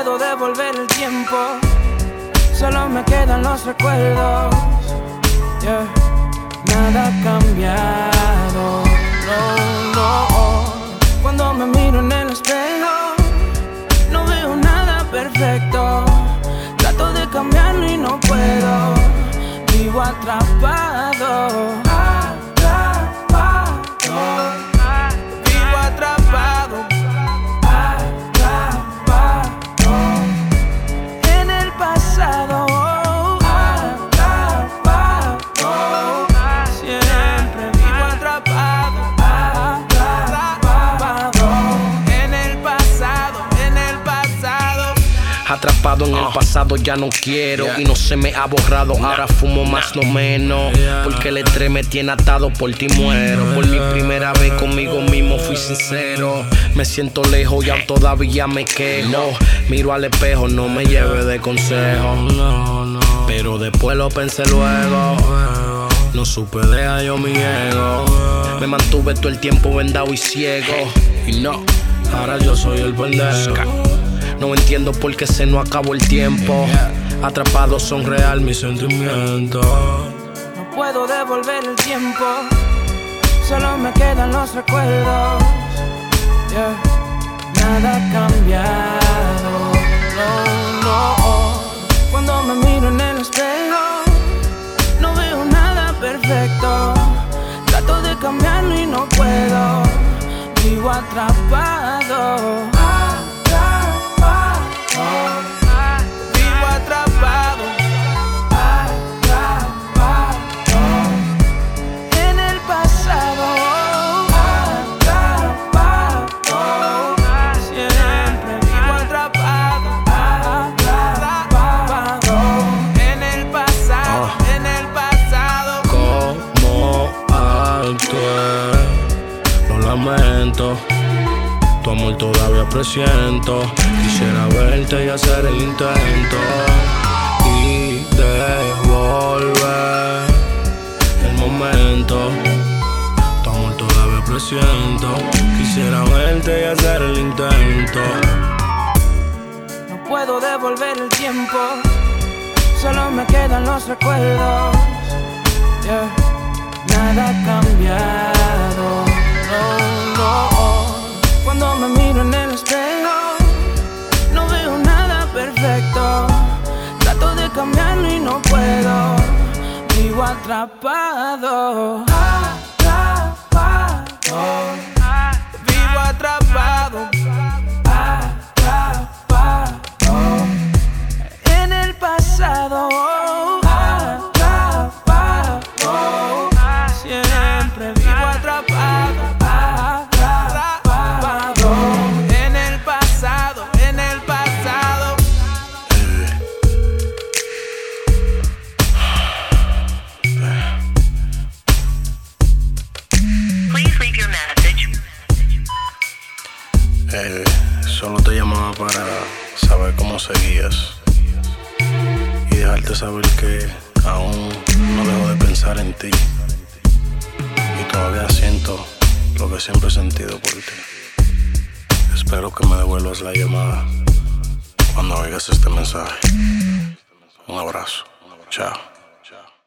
puedo devolver el tiempo, solo me quedan los recuerdos. Yeah. Nada ha cambiado, no. Cuando me miro en el espejo, no veo nada perfecto. Trato de cambiarlo y no puedo. Vivo atrapado. Vivo atrapado. En el pasado. Siempre vivo atrapado. En el pasado. Atrapado en el pasado, ya no quiero. Y no se me ha borrado, ahora fumo más no menos. Porque el estrés me tiene atado, por ti muero. Por mi primera vez conmigo mismo fui sincero. Me siento lejos y aún todavía me quejo. Miro al espejo, no me lleve de consejo. Pero después lo pensé luego. No supe dejar yo mi ego. Me mantuve todo el tiempo vendado y ciego. Y no, ahora yo soy el pendejo. No entiendo por qué se nos acabó el tiempo. Atrapados son real mis sentimientos. No puedo devolver el tiempo, solo me quedan los recuerdos. Yeah. Nada ha cambiado, no. Cuando me miro en el espejo, no veo nada perfecto. Trato de cambiarlo y no puedo. Vivo atrapado. Vivo atrapado. En el pasado. Siempre vivo atrapado. En el pasado. Como actué, lo lamento. Tu amor todavía presiento. Quisiera verte y hacer el intento y devolver el momento. Tu amor todavía presiento. Quisiera verte y hacer el intento. No puedo devolver el tiempo, solo me quedan los recuerdos. Yeah. Nada ha cambiado, no. Cuando me miro en el espejo, no veo nada perfecto. Trato de cambiarlo y no puedo. Vivo atrapado. Vivo atrapado. En el pasado. Siempre vivo atrapado. Solo te llamaba para saber cómo seguías y dejarte saber que aún no dejo de pensar en ti y todavía siento lo que siempre he sentido por ti. Espero que me devuelvas la llamada cuando oigas este mensaje. Un abrazo. Chao.